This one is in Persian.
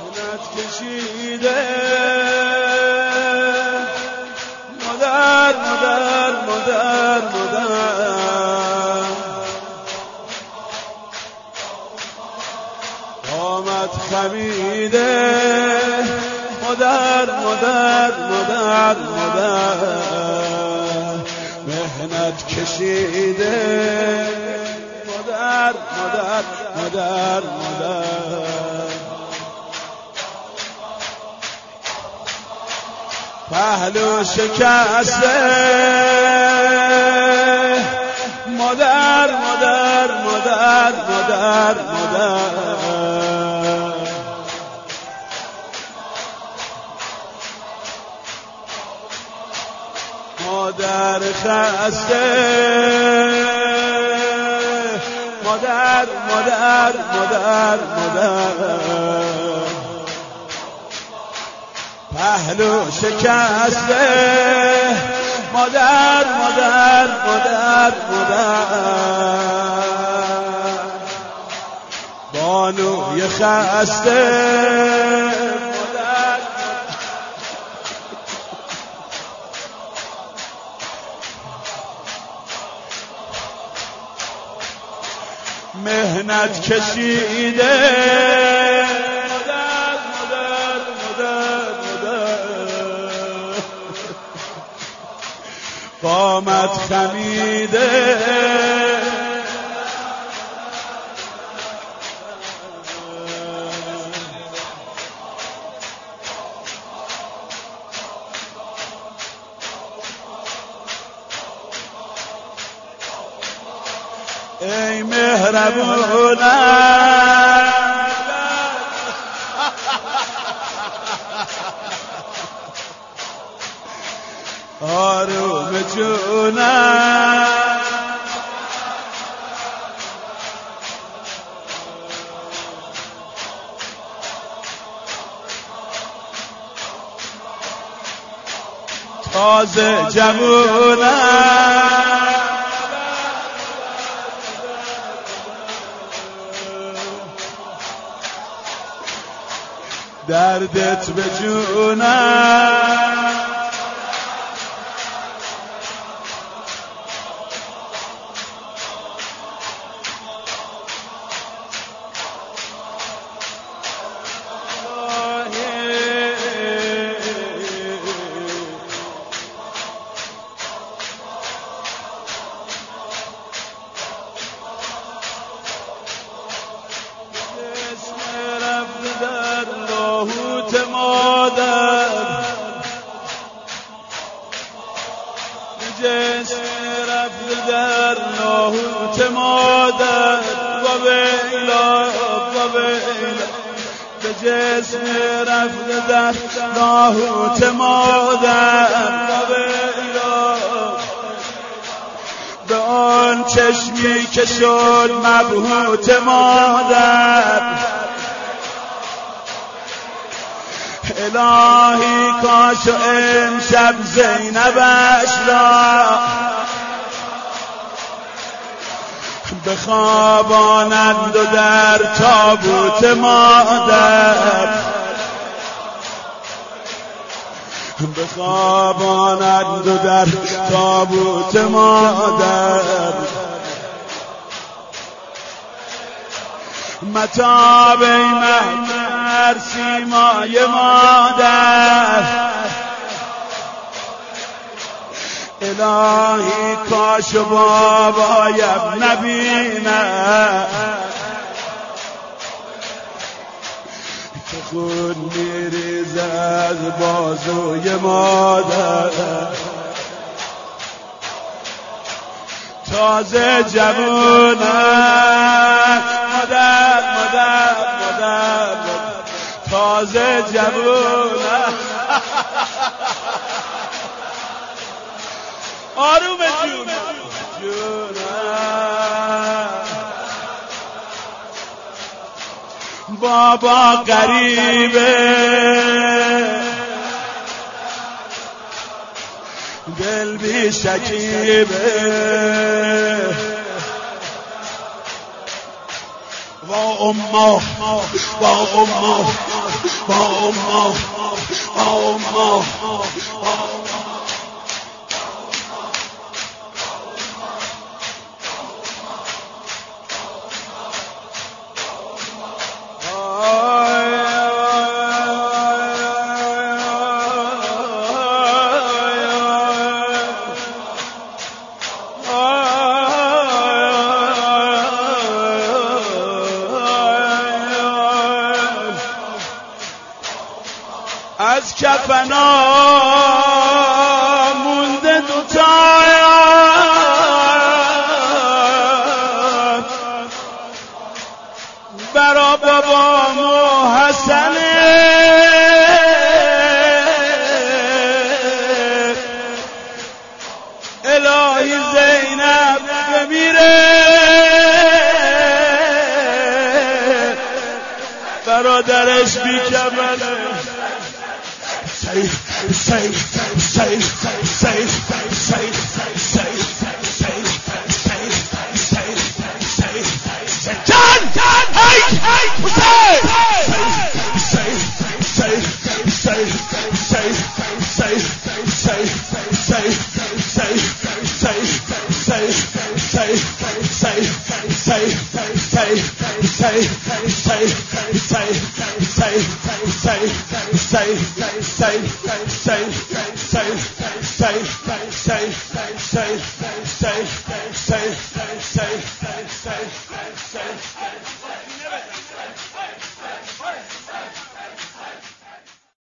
مهنت کشیده مادر مادر مادر مادر قامت خمیده مادر مادر مادر مادر مهنت کشیده مادر مادر مادر مادر پهلو شکسته مادر مادر مادر مادر مادر مادر خسته مادر مادر مادر مادر پهلو شکسته مادر مادر مادر مادر بانوی خسته مادر مهنت کشیده قامت خمیده ای مهربونم آروم جونم تازه جوونم دردت به جونم در لاهوت مادر جسم رفت در لاهوت مادر و ویلا و ویلا به جسم رفت در لاهوت مادر و ویلا به آن چشمی که شد مبهوت مادر الهی کاش و امشب زینبش را بخوابانند و در تابوت مادر بخوابانند و در تابوت مادر متاب ای مهتر سیمای مادر الهی کاش و بابایم نبینه که خون میریزه از بازوی مادر تازه جوونم مادر مادر مادر تازه جوونم آروم جونم بابا غریبه دل بی شکیبه از کفنا مونده دوتا برا بابام و حسنه الهی زینب بمیره برادرش بی کمله say